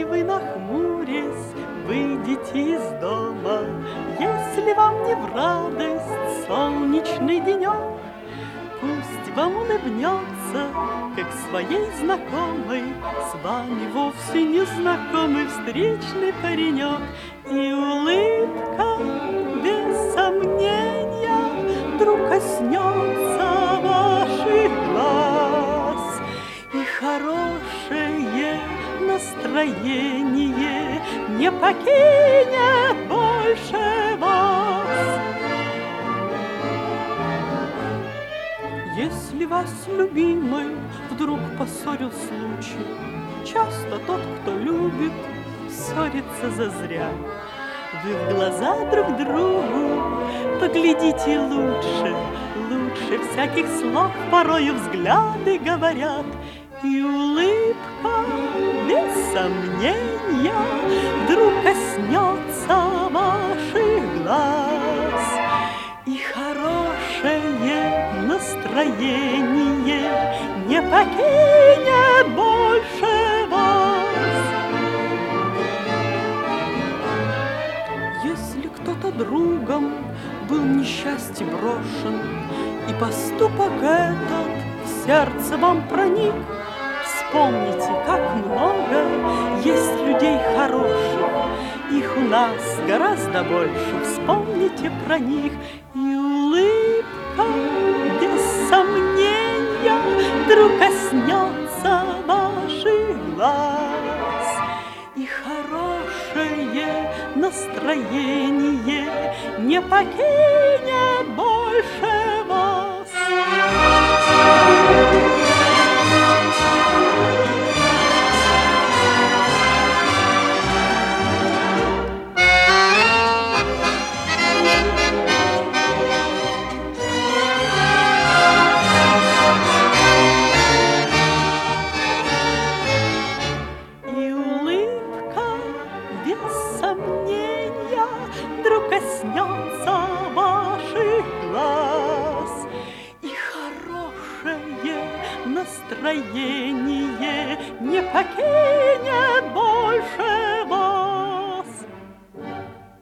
вы, нахмурясь, выйдете из дома, если вам не в радость солнечный денек, пусть вам улыбнется, как своей знакомой, с вами вовсе незнакомый встречный паренек. И улыбка, без сомнения, вдруг коснется ваших глаз, и хорошее настроение не покинет больше вас. Если вас, любимый, вдруг поссорил случай, часто тот, кто любит, ссорится зазря. Вы в глаза друг другу поглядите лучше, лучше всяких слов порою взгляды говорят. И улыбка, без сомнения, вдруг коснется ваших глаз, и хорошее настроение не покинет больше вас. Если кто-то другом был несчастье брошен, и поступок этот в сердце вам проник, вспомните, как много есть людей хороших, их у нас гораздо больше, вспомните про них. И улыбка, без сомнения, вдруг коснется ваших глаз, и хорошее настроение не покинет больше вас. Вдруг коснется ваших глаз, и хорошее настроение не покинет больше